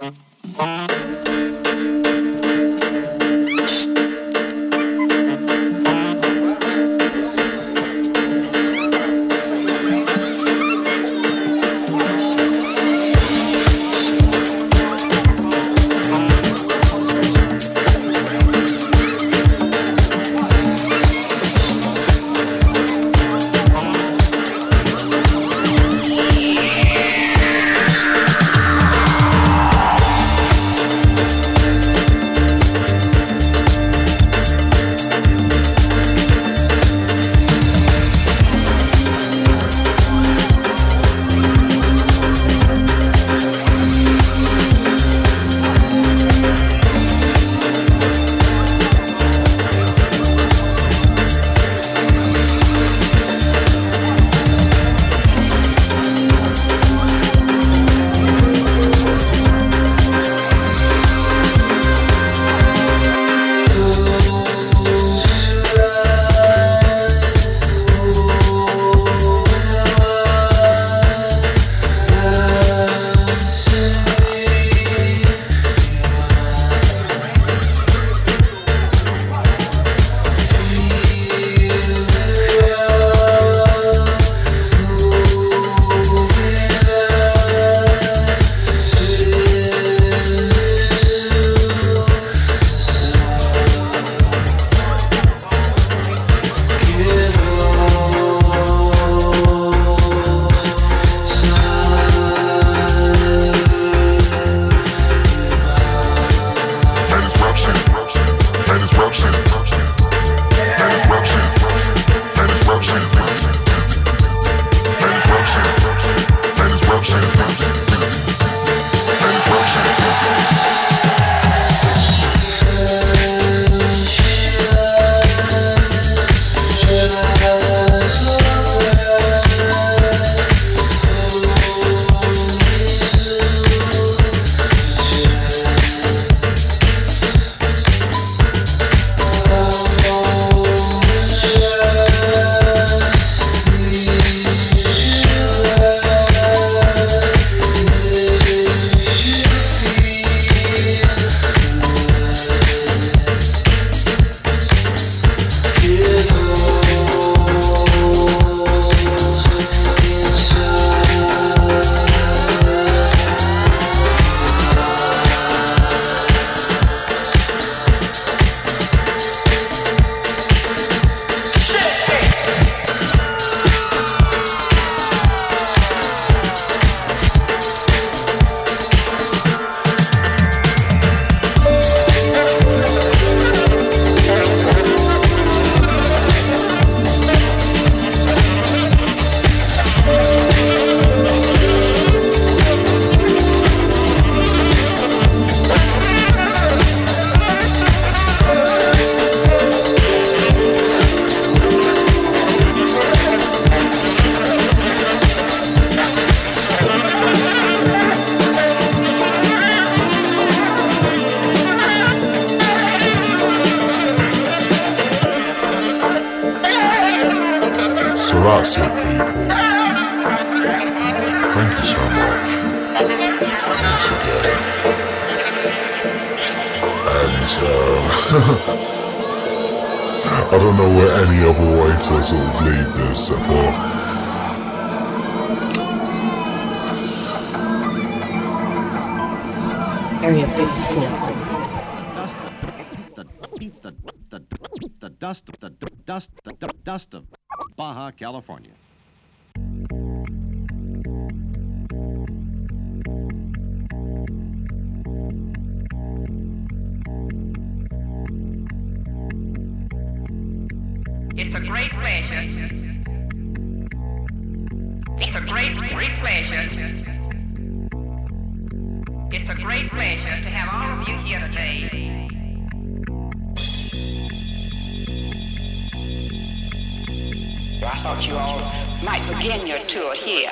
That's it, people. Thank you so much. Once again. And I don't know where any other way to sort of lead this, but Area 54. The dust of Baja California. It's a great pleasure. It's a great pleasure. It's a great pleasure to have all of you here today. I thought you all might begin your tour here.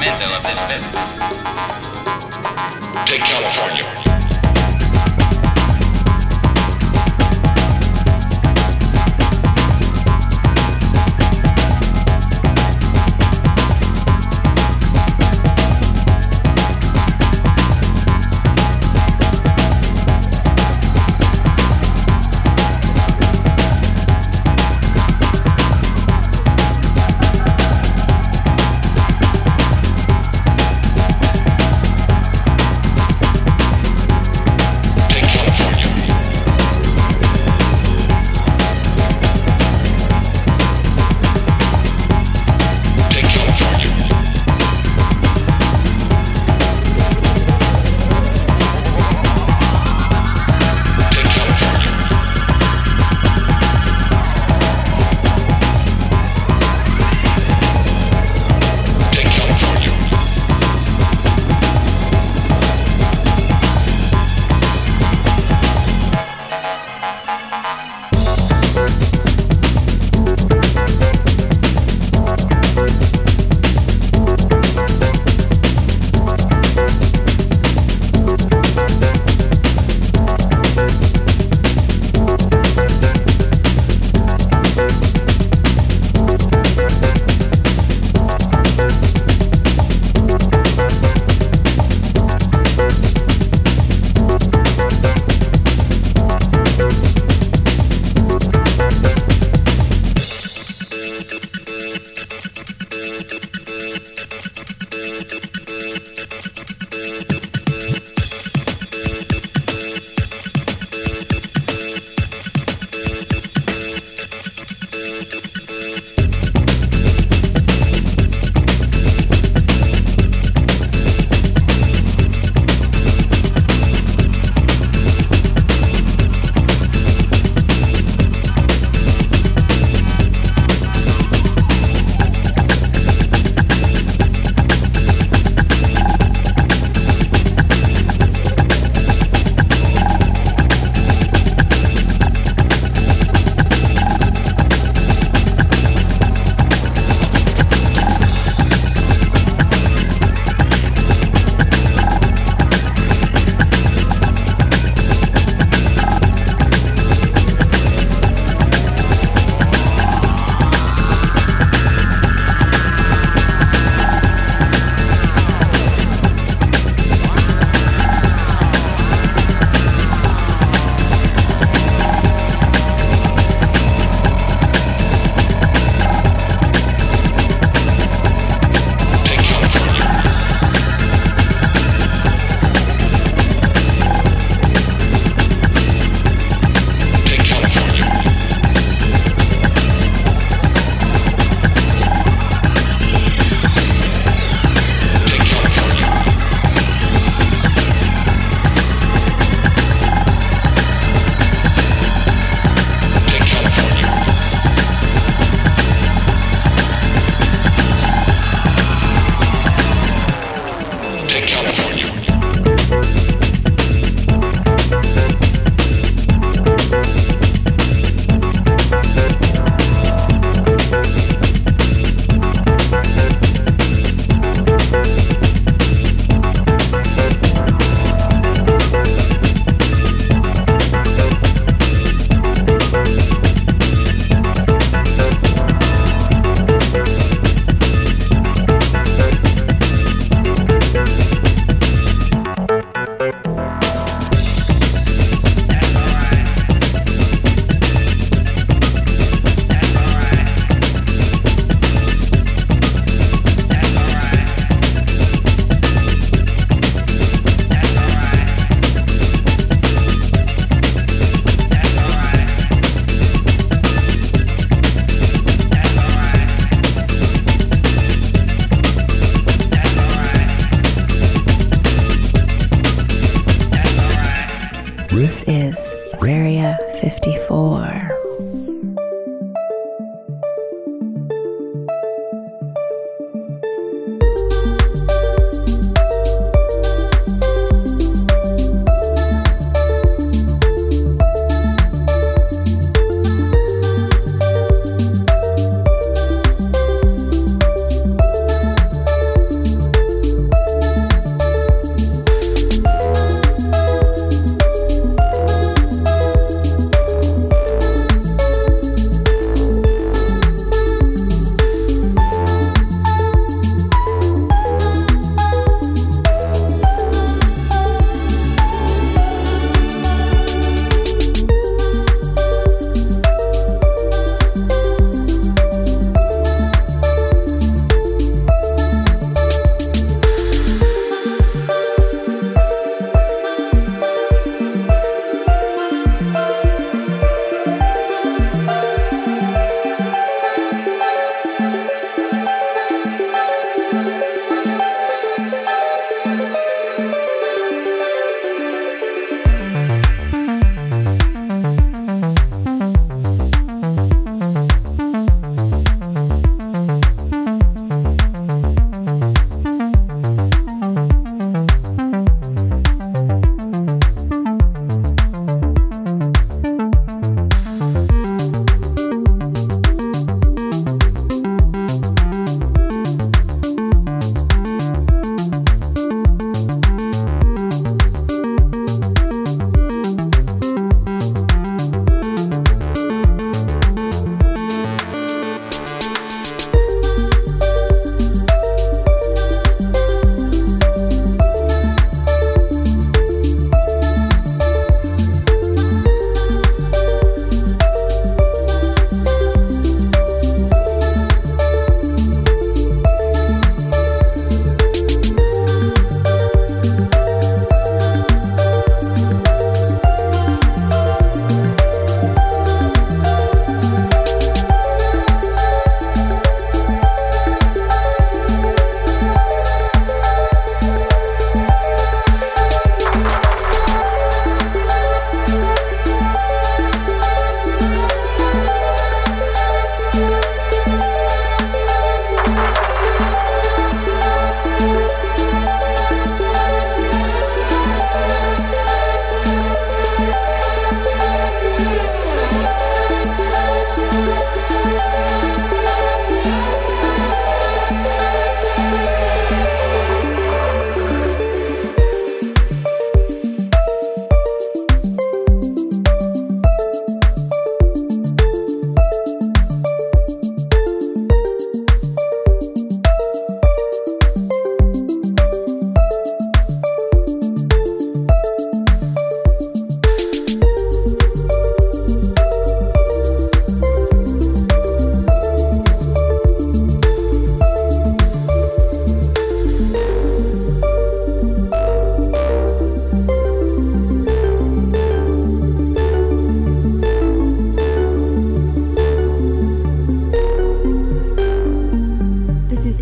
memento of this visit. Take California.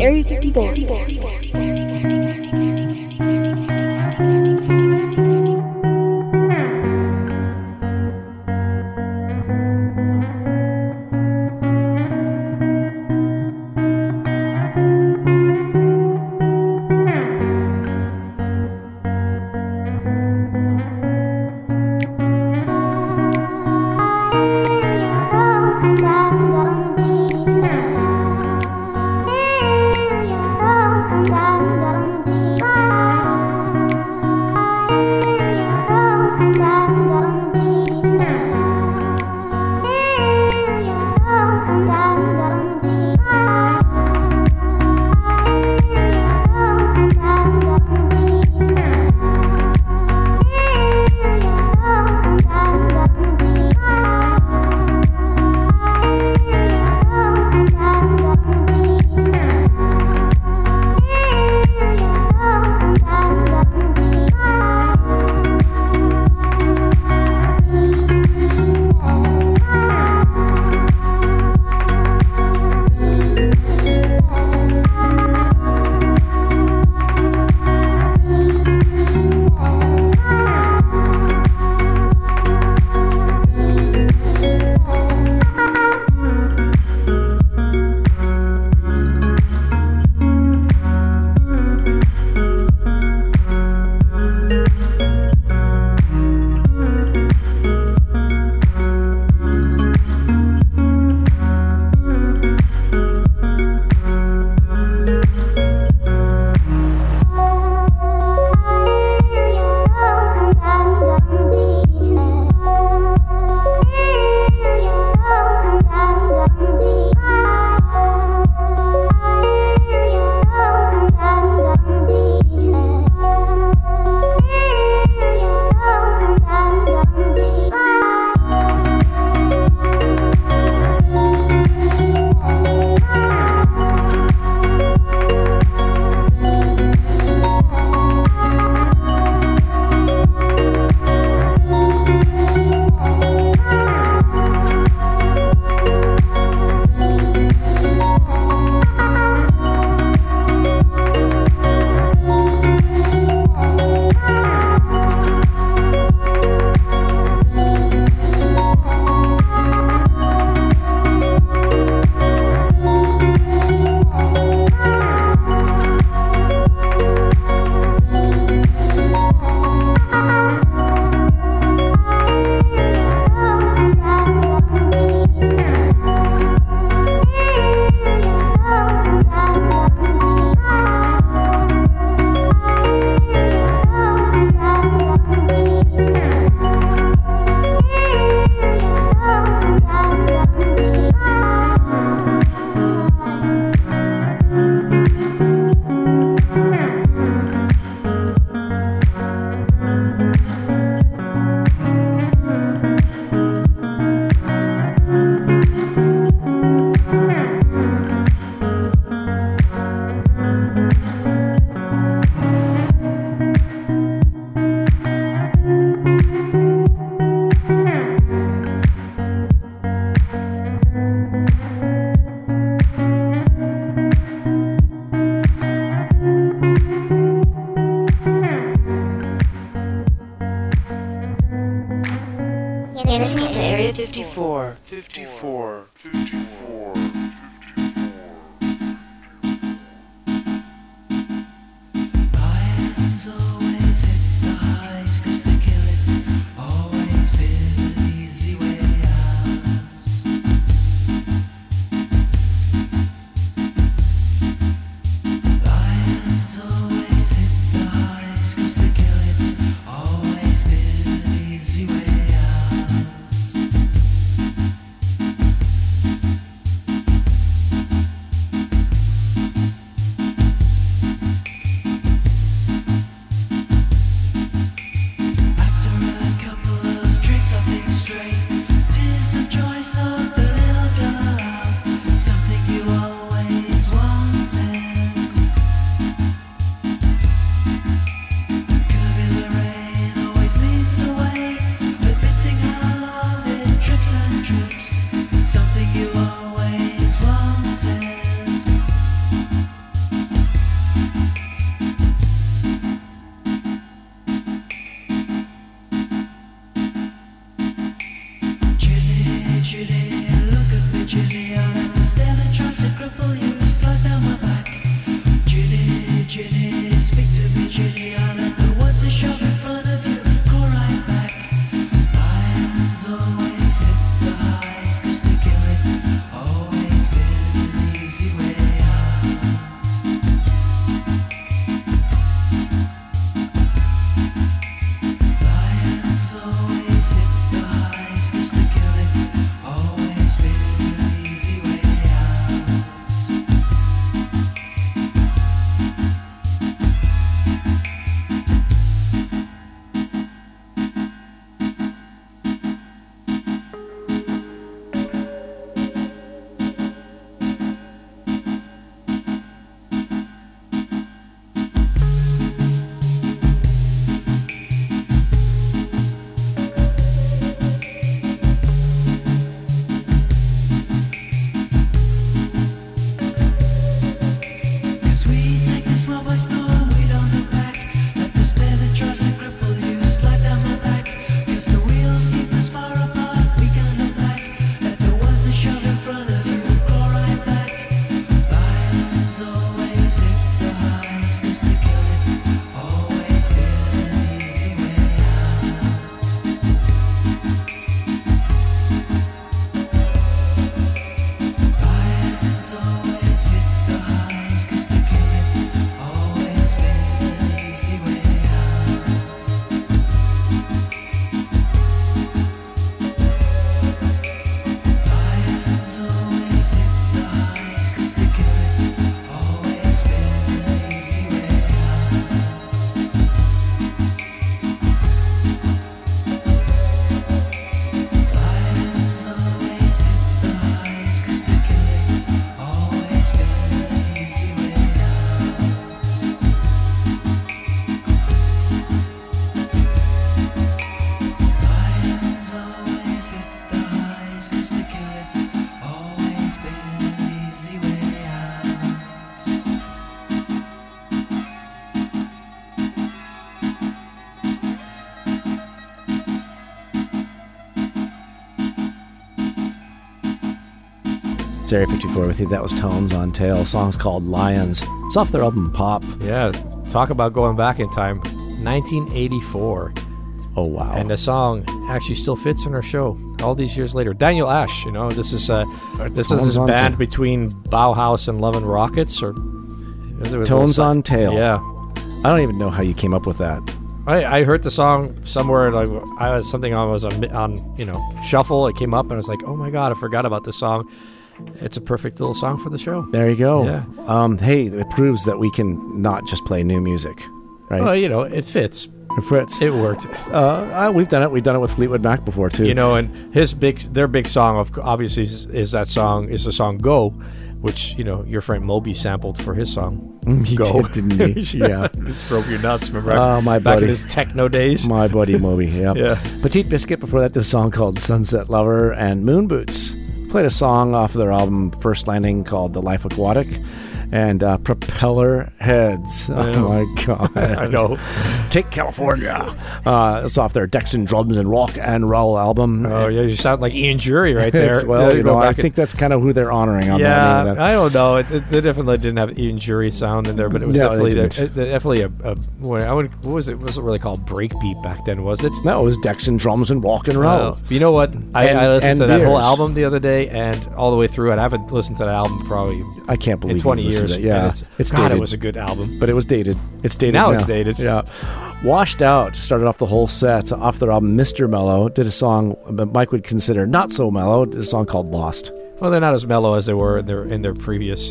Area 54. You're listening to Area 54. 54. slide down my back. Ginny, Ginny, speak to me, Ginny. I let the ones that shove in front of you go right back. Lions always hit the highs, 'cause the gillet's always been an easy way out. Lions always hit the highs, 'cause the gillet's always been an easy way out. Cause we take this world by storm, we don't look back. Let the snare that tries to cripple you slide down my back. Cause the wheels keep us far apart, we can't look back. Let the ones that shove in front of you go right back. Lions always hit the highs, 'cause the gillet's always been an easy way out. Lions always hit the highs, 'cause the gillet's always been an easy way out. Lions always hit the highs, 'cause the gillet's always been an easy way out. Lions always hit the highs, 'cause the gillet's always been an easy way out. Lions always hit the highs, 'cause the gillet's always been an easy way out. It's Area 54 with you. That was Tones on Tail. Song's called Lions. It's off their album Pop. Yeah, talk about going back in time. 1984. Oh, wow. And the song actually still fits in our show all these years later. Daniel Ash, you know, this is this on band Tail. between Bauhaus and Love and Rockets, or Tones on Tail. Yeah, I don't even know how you came up with that. I heard the song somewhere. Like I was on you know, shuffle. It came up and I was like, oh my god, I forgot about this song. It's a perfect little song for the show. There you go. Yeah. Hey, it proves that we can not just play new music, right? Well, you know, it fits. Fritz. It worked. We've done it. We've done it with Fleetwood Mac before too. You know, and their big song obviously is the song "Go," which, you know, your friend Moby sampled for his song. He Go. did, didn't he? Yeah. Broke your nuts, remember? Oh, my back buddy. in his techno days. My buddy Moby. Yeah. Yeah. Petite Biscuit. Before that, did a song called "Sunset Lover," and Moon Boots played a song off of their album First Landing called "The Life Aquatic." And Propeller Heads. Oh my God. I know. Take California. It's off their Dexon Drums and Rock and Roll album. Oh, yeah, you sound like Ian Jury right there. Well, Yeah, you go know, I back think that's kind of who they're honoring on yeah, that. I don't know. They definitely didn't have Ian Jury sound in there, but it was No, they definitely didn't. what was it? Was it really called breakbeat back then? Was it? No, it was Dexon Drums and Rock and Roll. Oh. You know what? I listened and to that whole beers. album the other day, and all the way through it. I haven't listened to that album probably I can't believe in 20 you listened years. to it. Yeah, and it's God, dated. it was a good album. But it was dated. It's dated Now now. it's dated. Yeah. Washed Out started off the whole set off their album Mr. Mellow. Did a song that Mike would consider not so mellow. Did a song called Lost. Well, they're not as mellow as they were in their previous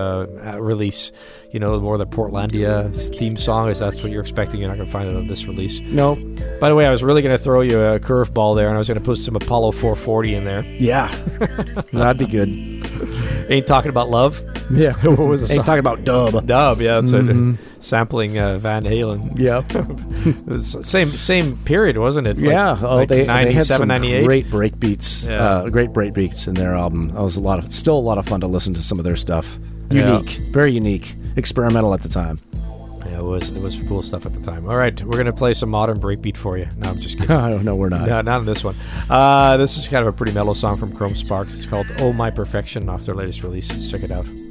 release. You know, more the Portlandia theme song. Is that's what you're expecting? You're not going to find it on this release. No. By the way, I was really going to throw you a curveball there, and I was going to put some Apollo 440 in there. Yeah. That'd be good. Ain't Talking About Love. Yeah. What was the song? Ain't talking about dub. Dub, yeah, that's it. Sampling Van Halen. Yep. It was same period, wasn't it? Yeah. Like They had some 98. great break beats. Yeah. Great break beats in their album. That was still a lot of fun to listen to some of their stuff. Yeah. Unique. Very unique. Experimental at the time. Yeah, it was cool stuff at the time. All right, we're gonna play some modern breakbeat for you. No, I'm just kidding. No, we're not. No, not on this one. This is kind of a pretty mellow song from Chrome Sparks. It's called "Oh My Perfection" off their latest release. Let's check it out.